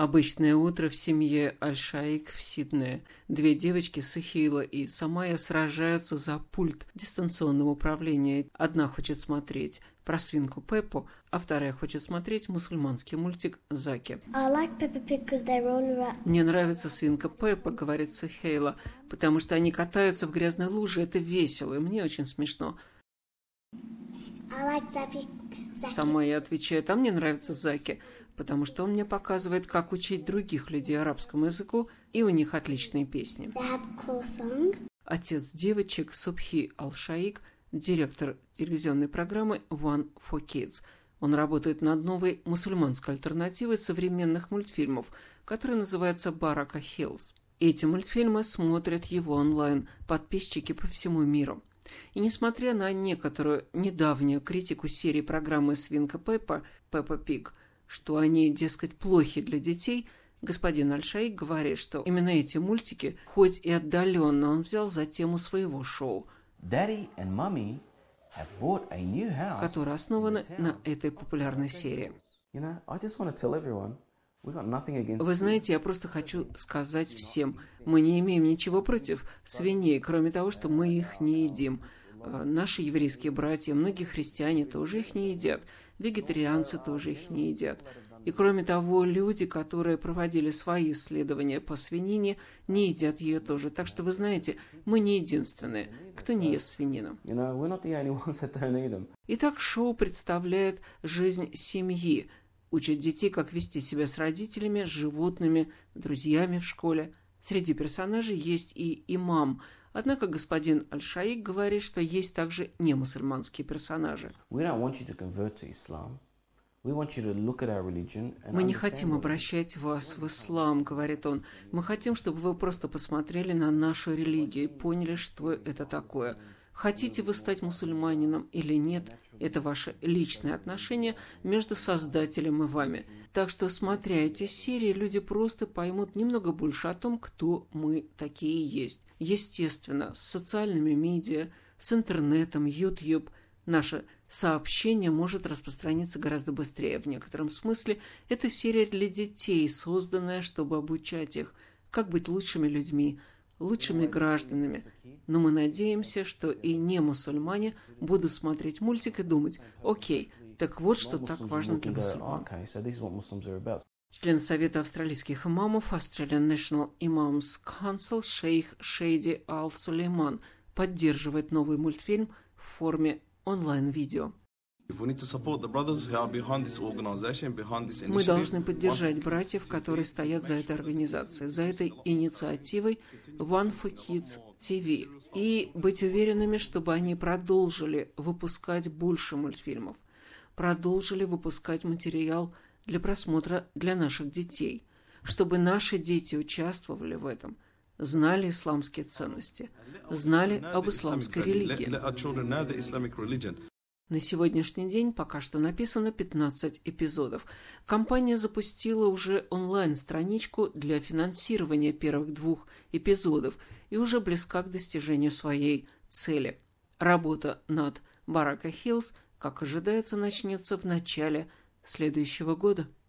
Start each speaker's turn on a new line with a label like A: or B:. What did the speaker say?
A: Обычное утро в семье Аль-Шаик в Сиднее. Две девочки, Сухейла и Самая, сражаются за пульт дистанционного управления. Одна хочет смотреть про свинку Пеппу, а вторая хочет смотреть мусульманский мультик «Заки». «Мне нравится свинка Пеппа», — говорит Сухейла, «потому что они катаются в грязной луже, это весело, и мне очень смешно». Самая отвечает: «А мне нравится Заки, потому что он мне показывает, как учить других людей арабскому языку, и у них отличные песни». Отец девочек Субхи Аль-Шаик, директор телевизионной программы One for Kids. Он работает над новой мусульманской альтернативой современных мультфильмов, которая называется «Барака Хиллз». Эти мультфильмы смотрят его онлайн подписчики по всему миру. И несмотря на некоторую недавнюю критику серии программы «Свинка Пеппа» «Пеппа Пиг», что они, дескать, плохи для детей, господин Аль-Шаик говорит, что именно эти мультики, хоть и отдаленно, он взял за тему своего шоу, которые основаны на этой популярной серии. Вы знаете, я просто хочу сказать всем, мы не имеем ничего против свиней, кроме того, что мы их не едим. Наши еврейские братья, многие христиане тоже их не едят, вегетарианцы тоже их не едят. И кроме того, люди, которые проводили свои исследования по свинине, не едят ее тоже. Так что, вы знаете, мы не единственные, кто не ест свинину. Итак, шоу представляет жизнь семьи, учит детей, как вести себя с родителями, с животными, друзьями в школе. Среди персонажей есть и имам. Однако господин Аль-Шаик говорит, что есть также немусульманские персонажи. Мы не хотим обращать вас в ислам, говорит он. Мы хотим, чтобы вы просто посмотрели на нашу религию и поняли, что это такое. Хотите вы стать мусульманином или нет, это ваше личное отношение между Создателем и вами. Так что, смотря эти серии, люди просто поймут немного больше о том, кто мы такие есть. Естественно, с социальными медиа, с интернетом, YouTube, наше сообщение может распространиться гораздо быстрее. В некотором смысле это серия для детей, созданная, чтобы обучать их, как быть лучшими людьми, лучшими гражданами. Но мы надеемся, что и не мусульмане будут смотреть мультик и думать: окей, так вот что так важно для мусульман. Член Совета австралийских имамов Australian National Imams Council шейх Шейди Ал-Сулейман поддерживает новый мультфильм в форме онлайн-видео. Мы должны поддержать братьев, которые стоят за этой организацией, за этой инициативой One for Kids TV, и быть уверенными, чтобы они продолжили выпускать больше мультфильмов, продолжили выпускать материал для просмотра для наших детей, чтобы наши дети участвовали в этом, знали исламские ценности, знали об исламской религии. На сегодняшний день пока что написано 15 эпизодов. Компания запустила уже онлайн-страничку для финансирования первых 2 эпизодов и уже близка к достижению своей цели. Работа над Барака Хиллз, как ожидается, начнется в начале следующего года.